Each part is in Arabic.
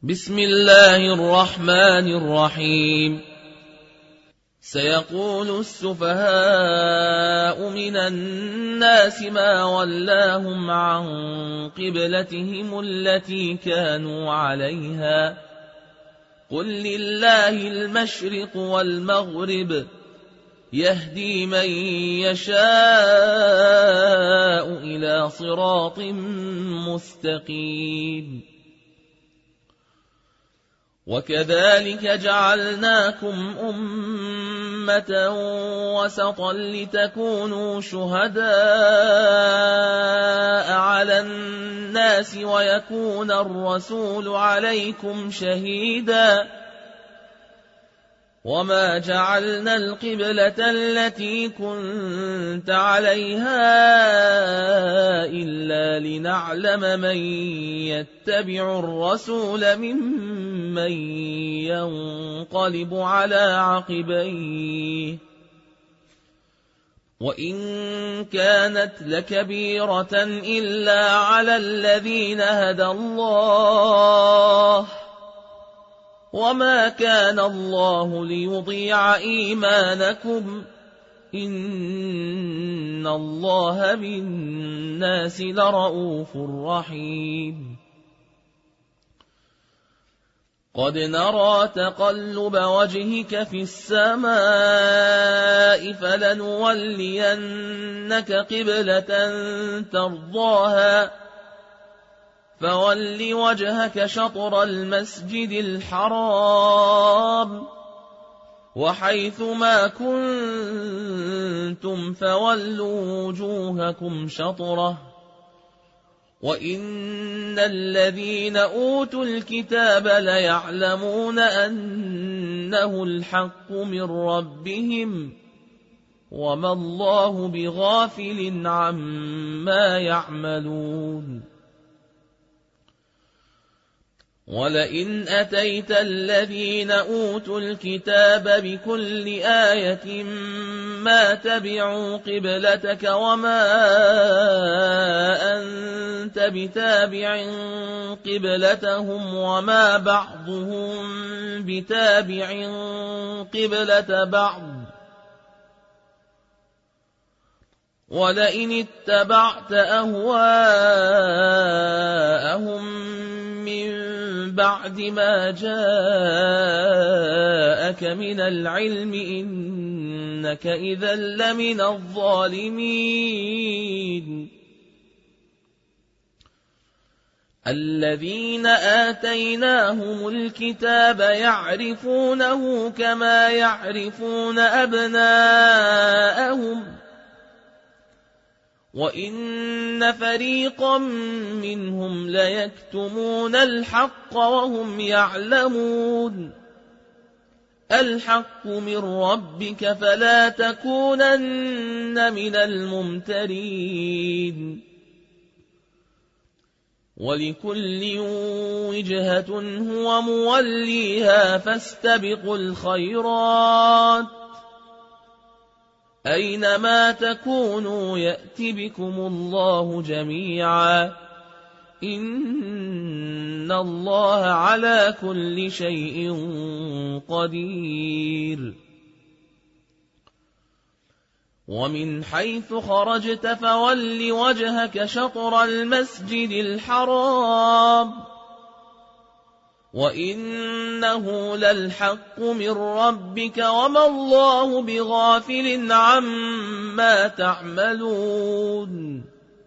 بسم الله الرحمن الرحيم. سيقول السفهاء من الناس ما ولاهم عن قبلتهم التي كانوا عليها قل لله المشرق والمغرب يهدي من يشاء إلى صراط مستقيم. وكذلك جعلناكم أمة وسطا لتكونوا شهداء على الناس ويكون الرسول عليكم شهيدا. وما جعلنا القبلة التي كنت عليها إلا لنعلم من يتبع الرسول ممن ينقلب على عقبيه وإن كانت لكبيرة إلا على الذين هدى الله وما كان الله ليضيع إيمانكم إن الله بالناس لرءوف رحيم. قد نرى تقلب وجهك في السماء فلنولينك قبلة ترضاها فول وجهك شطر المسجد الحرام وحيث ما كنتم فولوا وجوهكم شطره وإن الذين أوتوا الكتاب ليعلمون أنه الحق من ربهم وما الله بغافل عما يعملون. ولئن أتيت الذين أوتوا الكتاب بكل آية ما تبعوا قبلتك وما أنت بتابع قبلتهم وما بعضهم بتابع قبلة بعض ولئن اتبعت أهواءهم من بعد ما جاءك من العلم إنك إذا لمن الظالمين. الذين آتيناهم الكتاب يعرفونه كما يعرفون أبناءهم وإن فريقا منهم ليكتمون الحق وهم يعلمون. الحق من ربك فلا تكونن من الممترين. ولكل وجهة هو موليها فاستبقوا الخيرات أينما تكونوا يأت بكم الله جميعا إن الله على كل شيء قدير. ومن حيث خرجت فول وجهك شطر المسجد الحرام وإنه للحق من ربك وما الله بغافل عما تعملون.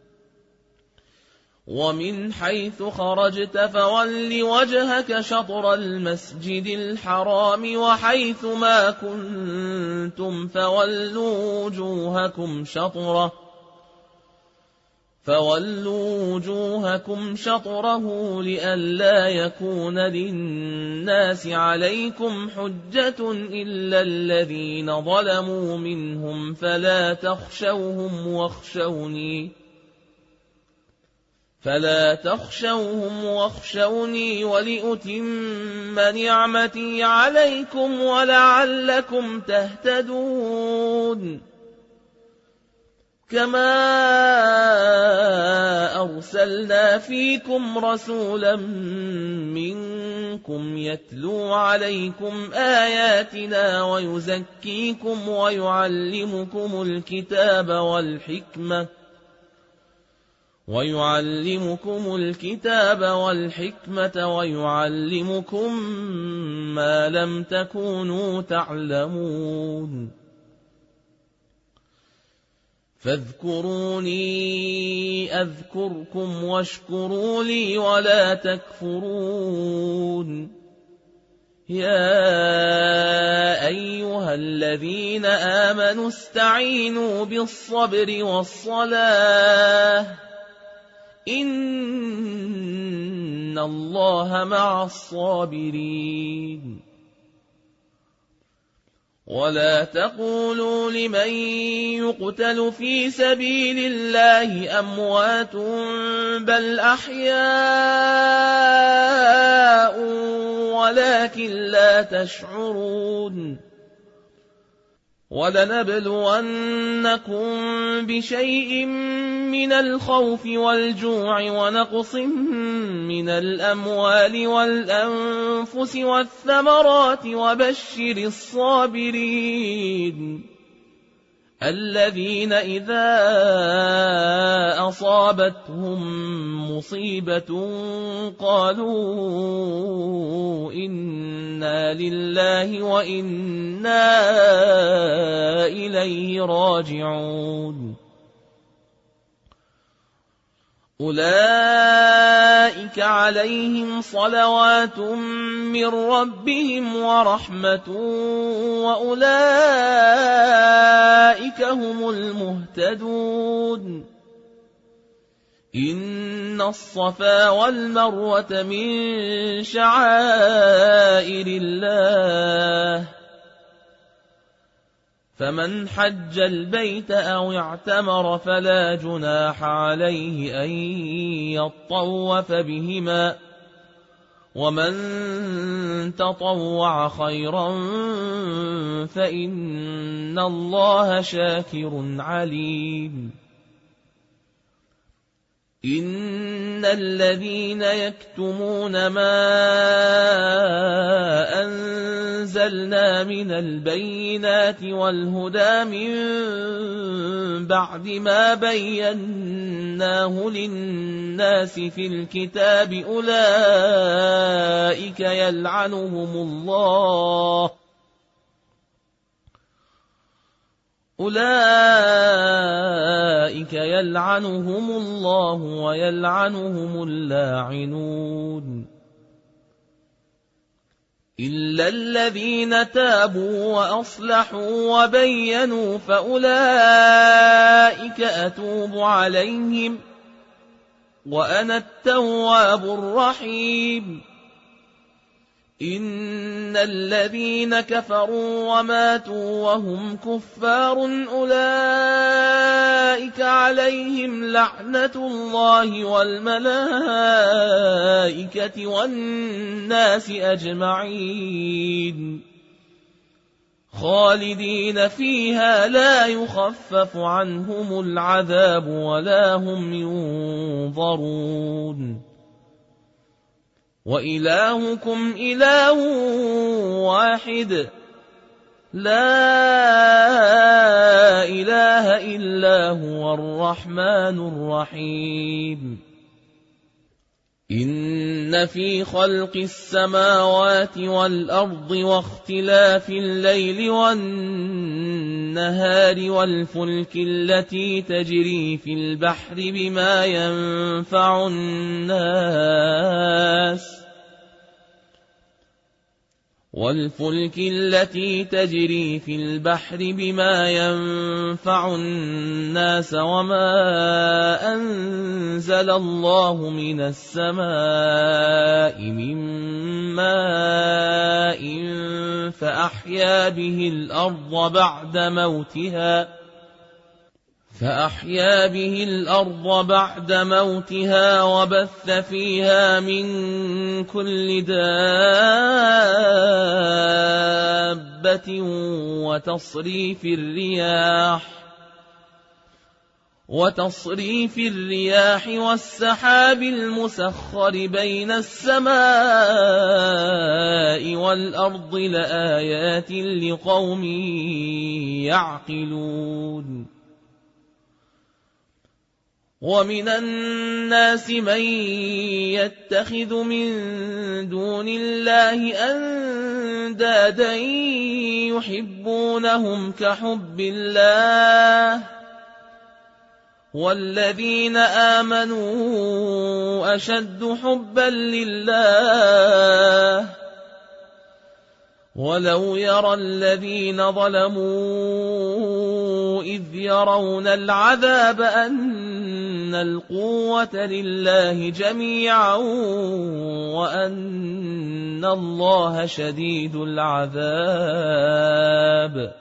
ومن حيث خرجت فول وجهك شطر المسجد الحرام وحيث ما كنتم فولوا وجوهكم شطره لئلا يكون للناس عليكم حجة إلا الذين ظلموا منهم فلا تخشوهم واخشوني ولأتم نعمتي عليكم ولعلكم تهتدون. كما أرسلنا فيكم رسولا منكم منكم يتلو عليكم آياتنا ويزكيكم ويعلمكم الكتاب والحكمة ويعلمكم ما لم تكونوا تعلمون فاذكروني أذكركم واشكروا لي ولا تكفرون يا أيها الذين آمنوا استعينوا بالصبر والصلاة إن الله مع الصابرين ولا تقولوا لمن يقتل في سبيل الله أموات بل أحياء ولكن لا تشعرون ولنبلونكم بشيء من الخوف والجوع ونقص من الأموال والأنفس والثمرات وبشر الصابرين الذين إذا أصابتهم مصيبة قالوا إنا لله وإنا إليه راجعون أولئك عليهم صلوات من ربهم ورحمة وأولئك هم المهتدون إن الصفا والمروة من شعائر الله فمن حج البيت أو اعتمر فلا جناح عليه أن يطوف بهما ومن تطوع خيرا فإن الله شاكر عليم إن الذين يكتمون ما أنزلنا من البينات والهدى من بعد ما بيناه للناس في الكتاب أولئك يلعنهم الله ويلعنهم اللاعنون إلا الذين تابوا وأصلحوا وبينوا فأولئك أتوب عليهم وأنا التواب الرحيم إن الذين كفروا وماتوا وهم كفار أولئك عليهم لعنة الله والملائكة والناس أجمعين خالدين فيها لا يخفف عنهم العذاب ولا هم ينظرون وإلهكم إله واحد لا إله إلا هو الرحمن الرحيم إن في خلق السماوات والأرض واختلاف الليل والنهار والفلك التي تجري في البحر بما ينفع الناس وما أنزل الله من السماء من ماء فأحيا به الأرض بعد موتها وبث فيها من كل دابة وتصريف الرياح والسحاب المسخر بين السماء والأرض لآيات لقوم يعقلون ومن الناس من يتخذ من دون الله أندادا يحبونهم كحب الله والذين آمنوا أشد حبا لله ولو يرى الذين ظلموا إذ يرون العذاب أن القوة لله جميعا وأن الله شديد العذاب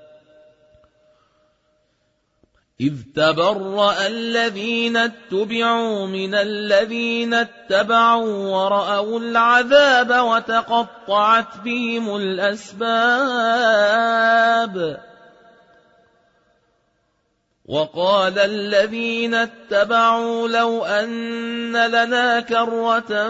إذ تبرأ الذين اتبعوا من الذين اتبعوا ورأوا العذاب وتقطعت بهم الأسباب وقال الذين اتبعوا لو أن لنا كرة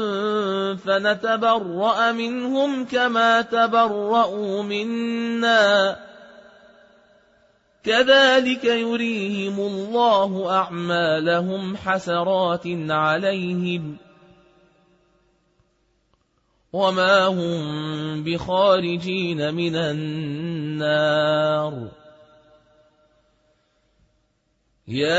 فنتبرأ منهم كما تبرأوا منا كذلك يريهم الله أعمالهم حسرات عليهم وما هم بخارجين من النار